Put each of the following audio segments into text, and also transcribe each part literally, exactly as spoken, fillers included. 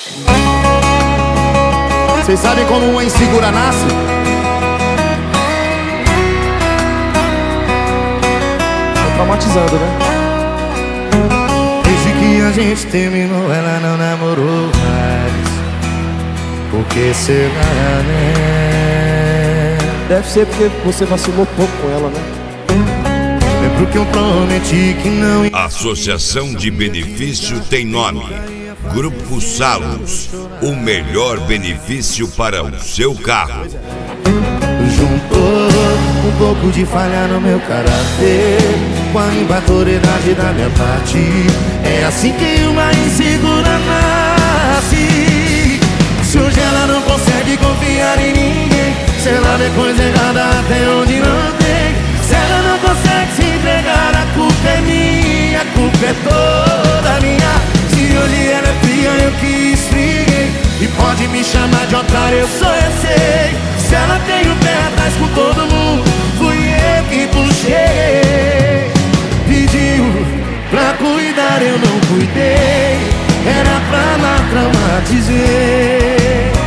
Vocês sabem como uma insegura nasce? Tá traumatizando, né? Desde que a gente terminou, ela não namorou mais. Por que será, né? Deve ser porque você vacilou pouco com ela, né? Lembro que eu prometi que não ia. Associação de Benefício tem nome: Grupo Salos, o melhor benefício para o seu carro. Juntou um pouco de falha no meu caráter com a imaturidade da minha parte. É assim que uma insegura nasce. Se hoje ela não consegue confiar em ninguém, se ela vê coisa errada até onde não tem, se ela não consegue se entregar, a culpa é minha, a culpa é toda minha. Se hoje ela é fria, eu que esfriei, e pode me chamar de otário, eu só eu sei. Se ela tem o pé atrás com todo mundo, fui eu que puxei. Pediu pra cuidar, eu não cuidei, era pra lá traumatizei.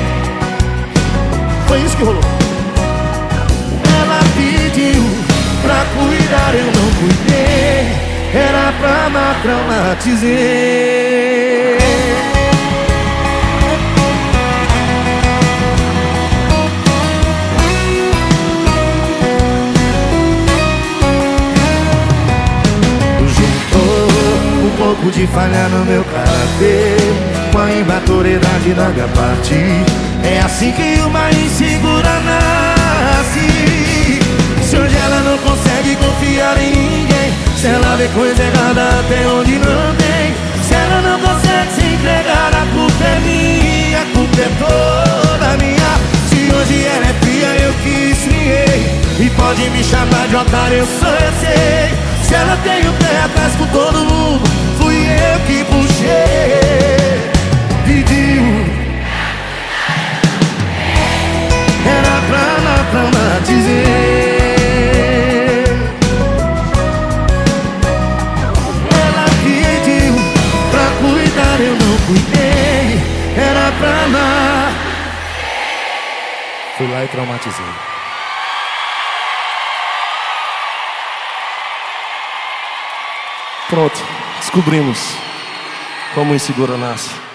Foi isso que rolou. Ela pediu pra cuidar, eu não cuidei, era pra lá traumatizei. Um pouco de falha no meu caráter com a imaturidade da minha parte. É assim que uma insegura nasce. Se hoje ela não consegue confiar em ninguém, se ela vê coisa errada até onde não tem, se ela não consegue se entregar, a culpa é minha, a culpa é toda minha. Se hoje ela é fria, eu que esfriei, e pode me chamar de otário, eu só eu sei. Se ela tem o pé atrás com todo mundo, fui eu que puxei. Pediu, era pra lá traumatizei. Ela pediu pra cuidar, eu não cuidei, era pra lá. Fui lá e traumatizei. Pronto, descobrimos como o insegura nasce.